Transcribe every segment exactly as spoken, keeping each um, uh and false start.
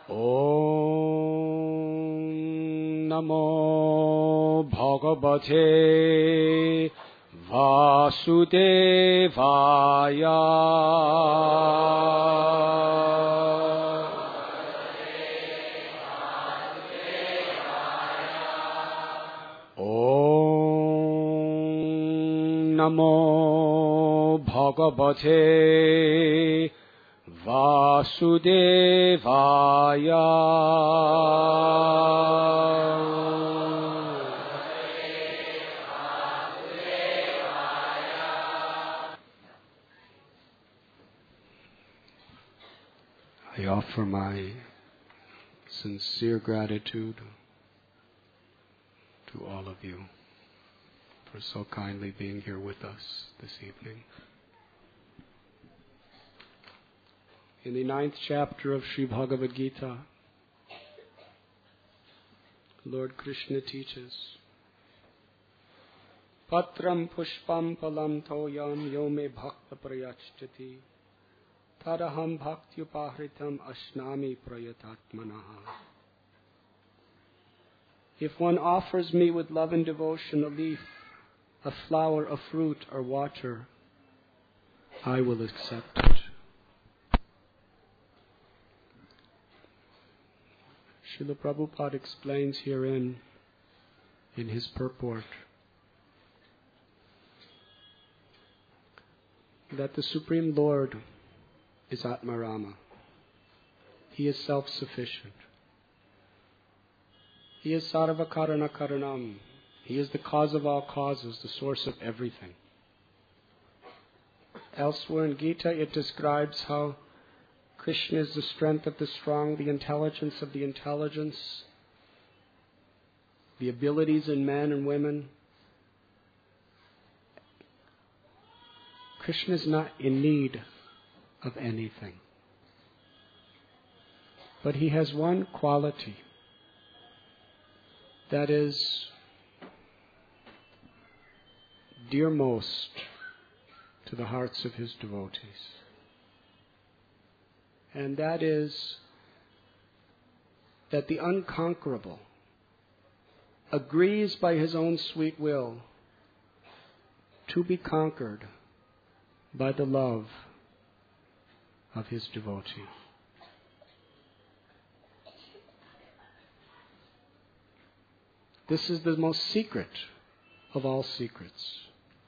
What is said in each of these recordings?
Om Namo Bhagavate Vasudevaya. Om Namo Bhagavate Vasudevaya. I offer my sincere gratitude to all of you for so kindly being here with us this evening. In the ninth chapter of Sri Bhagavad Gita, Lord Krishna teaches, Patram pushpam palam toyam yo me bhakta prayachati taraham bhaktyupahritam ashnami prayatatmanaha. If one offers me with love and devotion a leaf, a flower, a fruit, or water, I will accept it. Srila Prabhupada explains herein, in his purport, that the Supreme Lord is Atmarama. He is self-sufficient. He is Sarva Karana Karanam. He is the cause of all causes, the source of everything. Elsewhere in Gita it describes how Krishna is the strength of the strong, the intelligence of the intelligence, the abilities in men and women. Krishna is not in need of anything. But he has one quality that is dearmost to the hearts of his devotees. And that is that the unconquerable agrees by his own sweet will to be conquered by the love of his devotee. This is the most secret of all secrets.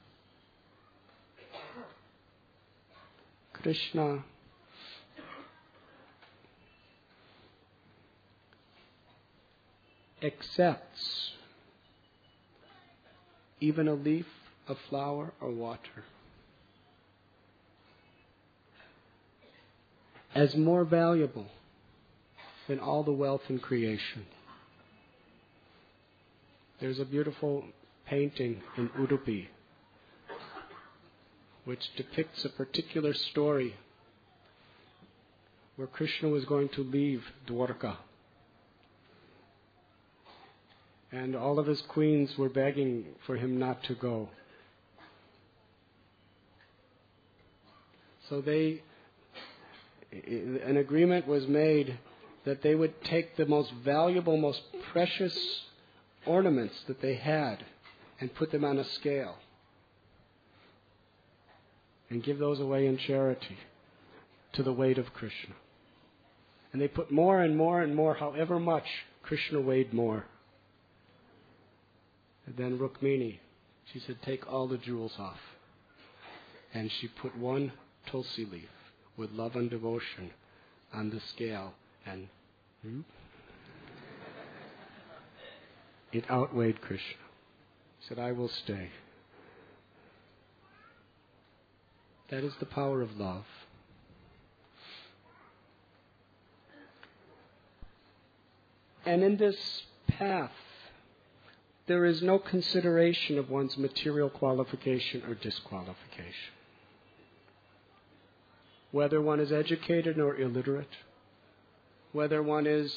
Krishna accepts even a leaf, a flower, or water as more valuable than all the wealth in creation. There's a beautiful painting in Udupi which depicts a particular story where Krishna was going to leave Dwarka. And all of his queens were begging for him not to go. So they, an agreement was made that they would take the most valuable, most precious ornaments that they had and put them on a scale and give those away in charity to the weight of Krishna. And they put more and more and more, however much Krishna weighed more. And then Rukmini, she said, take all the jewels off. And she put one tulsi leaf with love and devotion on the scale, and hmm, it outweighed Krishna. He said, I will stay. That is the power of love. And in this path, there is no consideration of one's material qualification or disqualification. Whether one is educated or illiterate, whether one is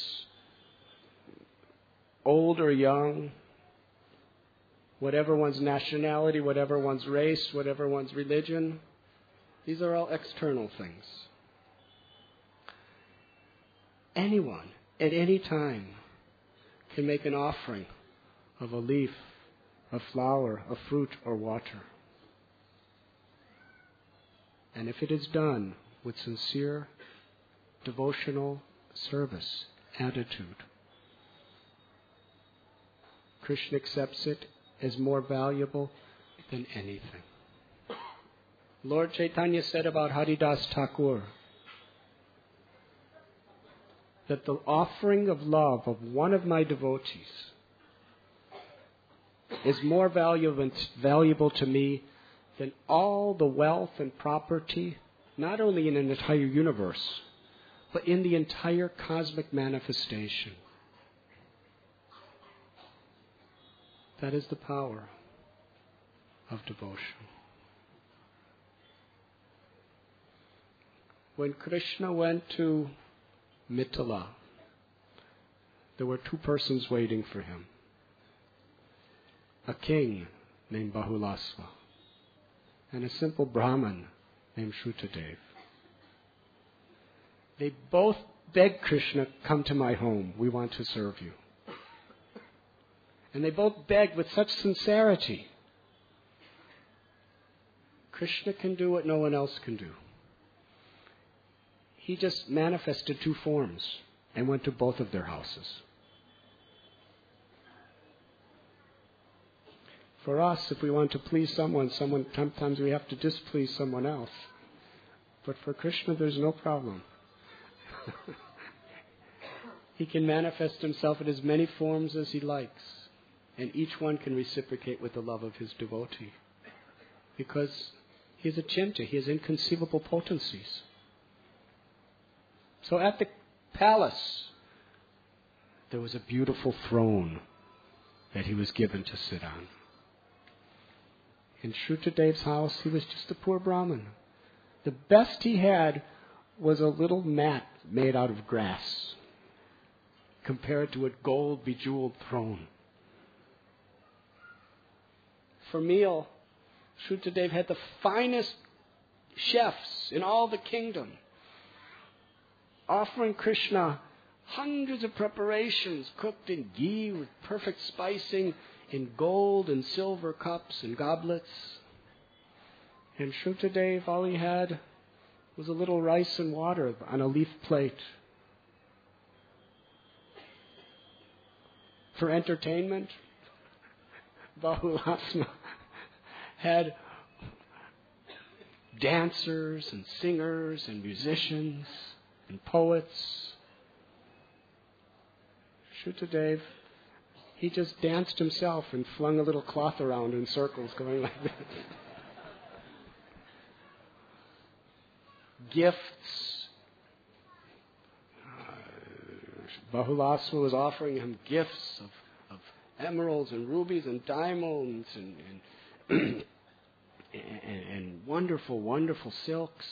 old or young, whatever one's nationality, whatever one's race, whatever one's religion, these are all external things. anyone at any time can make an offering of a leaf, a flower, a fruit, or water. And if it is done with sincere, devotional service, attitude, Krishna accepts it as more valuable than anything. Lord Chaitanya said about Haridas Thakur that the offering of love of one of my devotees is more valuable, valuable to me than all the wealth and property, not only in an entire universe, but in the entire cosmic manifestation. That is the power of devotion. When Krishna went to Mithila, there were two persons waiting for him. A king named Bahulasva and a simple Brahmin named Shrutadev. They both begged Krishna, come to my home, we want to serve you. And they both begged with such sincerity. Krishna can do what no one else can do. He just manifested two forms and went to both of their houses. For us, if we want to please someone, someone sometimes we have to displease someone else. But for Krishna, there's no problem. He can manifest himself in as many forms as he likes, and each one can reciprocate with the love of his devotee. Because he is Achintya, he has inconceivable potencies. So at the palace, there was a beautiful throne that he was given to sit on. In Shrutadev's house, he was just a poor Brahmin. The best he had was a little mat made out of grass, compared to a gold bejeweled throne. For meal, Shrutadev had the finest chefs in all the kingdom, offering Krishna hundreds of preparations cooked in ghee with perfect spicing, in gold and silver cups and goblets. And Shrutadev, all he had was a little rice and water on a leaf plate. For entertainment, Bahulasva had dancers and singers and musicians and poets. Shrutadev, he just danced himself and flung a little cloth around in circles going like this. Gifts. Uh, Bahulasva was offering him gifts of, of emeralds and rubies and diamonds and, and, and, and wonderful, wonderful silks.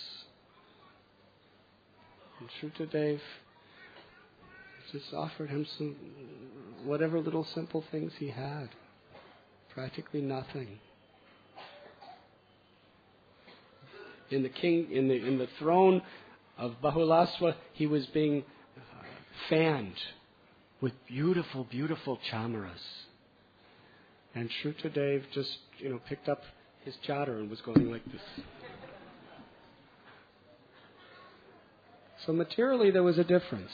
And Shrutadev just offered him some, whatever little simple things he had. Practically nothing. In the king, in the in the throne of Bahulasva, he was being uh, fanned with beautiful, beautiful chamaras. And Shrutadev just, you know, picked up his chadar and was going like this. So materially there was a difference.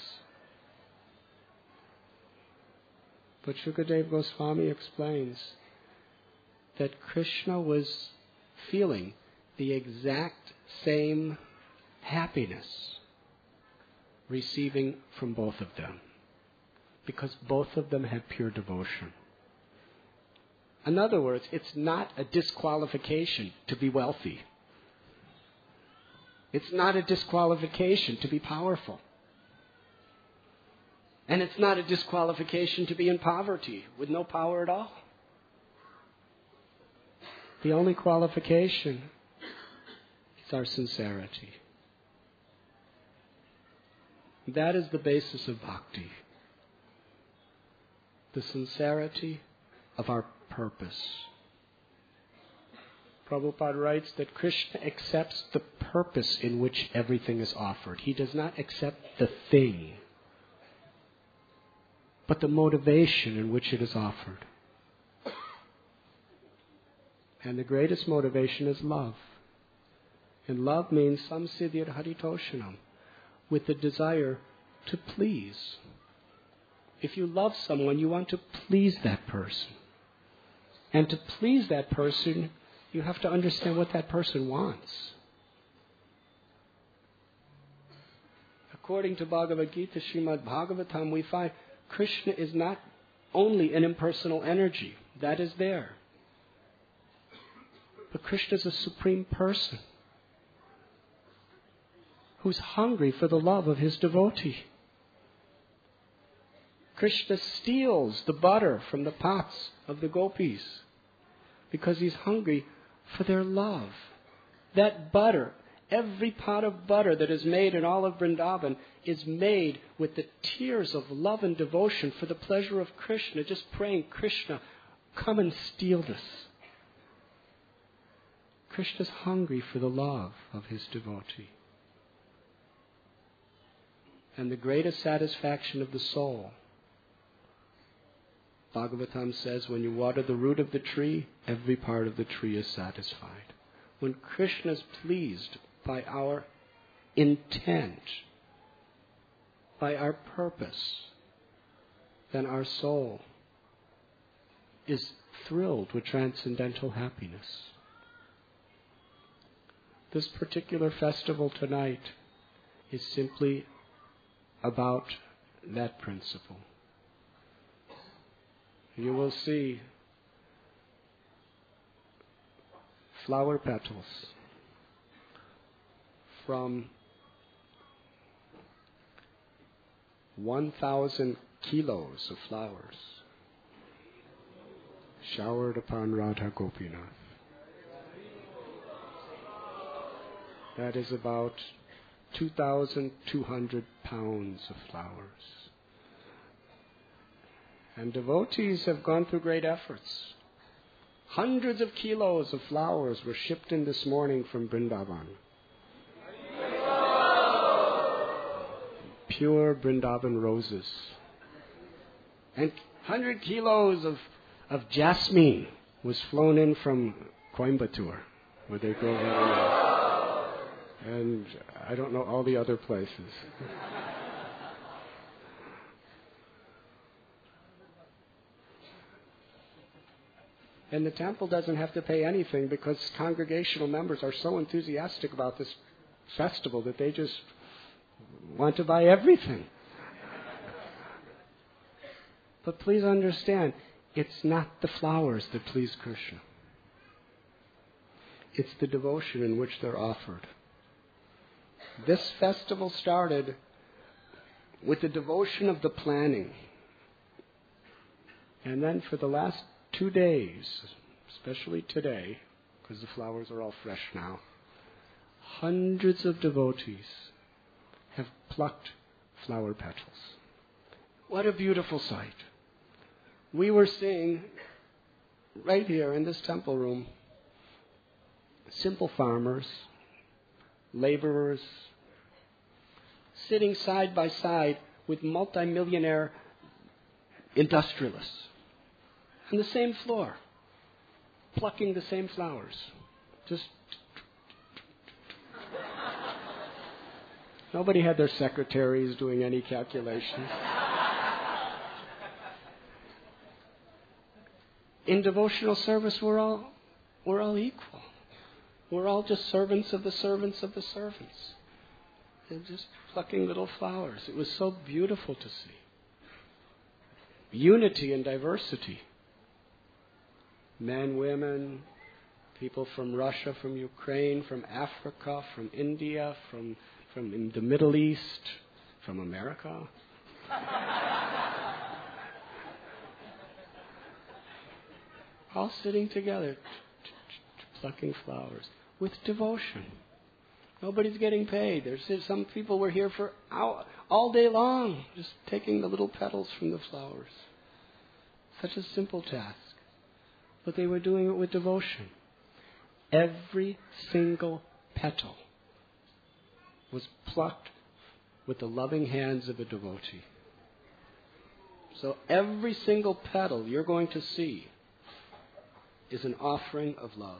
But Shukadev Goswami explains that Krishna was feeling the exact same happiness receiving from both of them, because both of them had pure devotion. In other words, it's not a disqualification to be wealthy. It's not a disqualification to be powerful. And it's not a disqualification to be in poverty with no power at all. The only qualification is our sincerity. That is the basis of bhakti. The sincerity of our purpose. Prabhupada writes that Krishna accepts the purpose in which everything is offered. He does not accept the thing but the motivation in which it is offered. And the greatest motivation is love. And love means samsiddhir haritoshanam, with the desire to please. If you love someone, you want to please that person. And to please that person, you have to understand what that person wants. According to Bhagavad Gita, Srimad Bhagavatam, we find Krishna is not only an impersonal energy. That is there. But Krishna is a supreme person who's hungry for the love of his devotee. Krishna steals the butter from the pots of the gopis because he's hungry for their love. That butter, every pot of butter that is made in all of Vrindavan is made with the tears of love and devotion for the pleasure of Krishna, just praying, Krishna, come and steal this. Krishna's hungry for the love of his devotee. And the greatest satisfaction of the soul, Bhagavatam says, when you water the root of the tree, every part of the tree is satisfied. When Krishna is pleased by our intent, by our purpose, then our soul is thrilled with transcendental happiness. This particular festival tonight is simply about that principle. You will see flower petals from one thousand kilos of flowers showered upon Radha Gopinath. That is about two thousand two hundred pounds of flowers. And devotees have gone through great efforts. Hundreds of kilos of flowers were shipped in this morning from Vrindavan. Pure Vrindavan roses. And one hundred kilos of, of jasmine was flown in from Coimbatore, where they grow very well. And I don't know all the other places. And the temple doesn't have to pay anything because congregational members are so enthusiastic about this festival that they just want to buy everything. But please understand, it's not the flowers that please Krishna. It's the devotion in which they're offered. This festival started with the devotion of the planning. And then for the last two days, especially today, because the flowers are all fresh now, hundreds of devotees have plucked flower petals. What a beautiful sight. We were seeing right here in this temple room simple farmers, laborers, sitting side by side with multimillionaire industrialists on the same floor, plucking the same flowers. Just nobody had their secretaries doing any calculations. In devotional service, we're all we're all equal. We're all just servants of the servants of the servants. And just plucking little flowers. It was so beautiful to see. Unity and diversity. Men, women, people from Russia, from Ukraine, from Africa, from India, from, from in the Middle East, from America. All sitting together, plucking flowers with devotion. Nobody's getting paid. There's some people were here for hour, all day long, just taking the little petals from the flowers. Such a simple task. But they were doing it with devotion. Every single petal was plucked with the loving hands of a devotee. So every single petal you're going to see is an offering of love.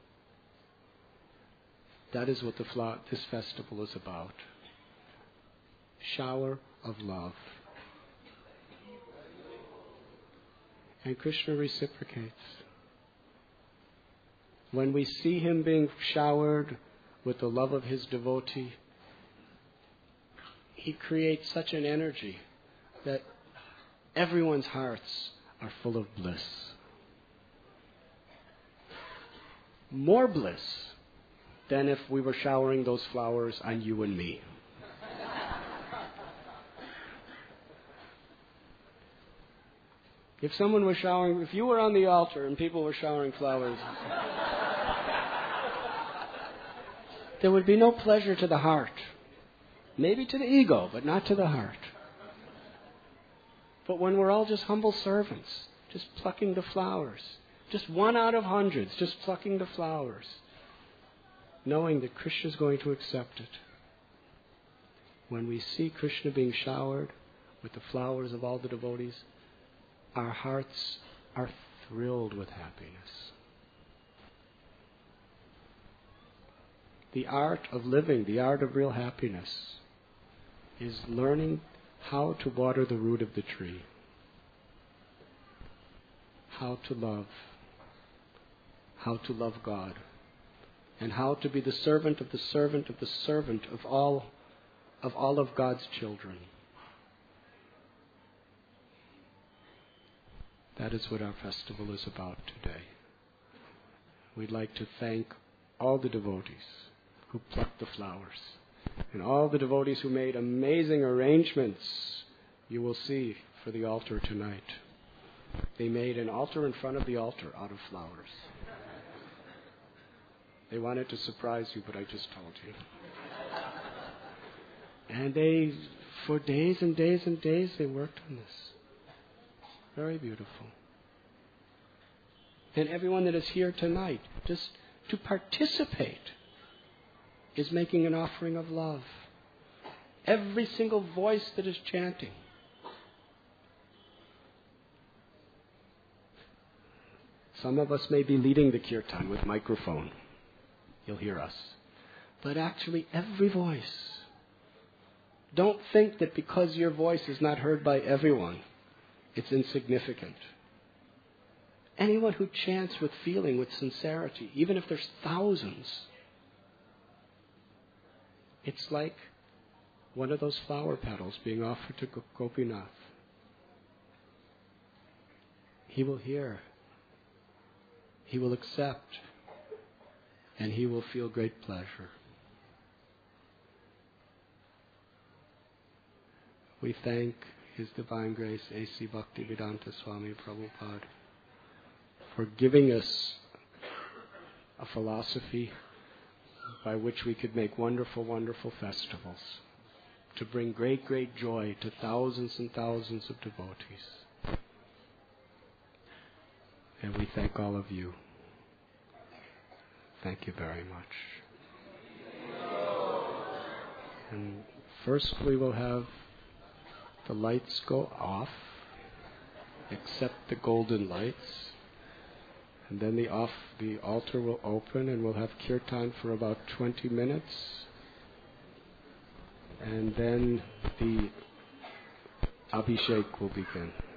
That is what the flower, this festival is about. Shower of love. And Krishna reciprocates. When we see him being showered with the love of his devotee, he creates such an energy that everyone's hearts are full of bliss. More bliss than if we were showering those flowers on you and me. If someone was showering, if you were on the altar and people were showering flowers, there would be no pleasure to the heart. Maybe to the ego, but not to the heart. But when we're all just humble servants, just plucking the flowers, just one out of hundreds, just plucking the flowers, knowing that Krishna is going to accept it. When we see Krishna being showered with the flowers of all the devotees, our hearts are thrilled with happiness. The art of living, the art of real happiness, is learning how to water the root of the tree, how to love, how to love God, and how to be the servant of the servant of the servant of all of all of God's children. That is what our festival is about today. We'd like to thank all the devotees who plucked the flowers, and all the devotees who made amazing arrangements, you will see, for the altar tonight. They made an altar in front of the altar out of flowers. They wanted to surprise you, but I just told you. And they, for days and days and days, they worked on this. Very beautiful. And everyone that is here tonight, just to participate, is making an offering of love. Every single voice that is chanting. Some of us may be leading the kirtan with microphone. You'll hear us. But actually every voice. Don't think that because your voice is not heard by everyone, it's insignificant. Anyone who chants with feeling, with sincerity, even if there's thousands, it's like one of those flower petals being offered to Gopinath. He will hear. He will accept. And he will feel great pleasure. We thank His Divine Grace, A C Bhaktivedanta Swami Prabhupada, for giving us a philosophy by which we could make wonderful, wonderful festivals to bring great, great joy to thousands and thousands of devotees. And we thank all of you. Thank you very much. And first we will have the lights go off, except the golden lights. And then the off the altar will open, and we'll have kirtan for about twenty minutes. And then the Abhishek will begin.